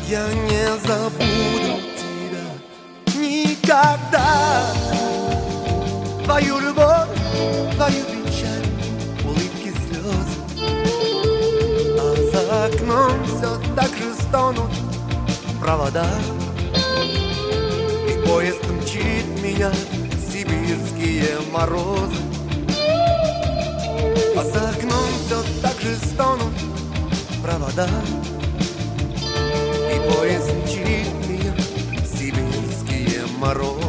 Я не забуду тебя никогда. Твою любовь, твою печаль, улыбки, слезы. А за окном все так же стонут провода. И поезд мчит меня в сибирские морозы. А за окном все так же стонут провода. И поезд мчит меня в сибирские морозы.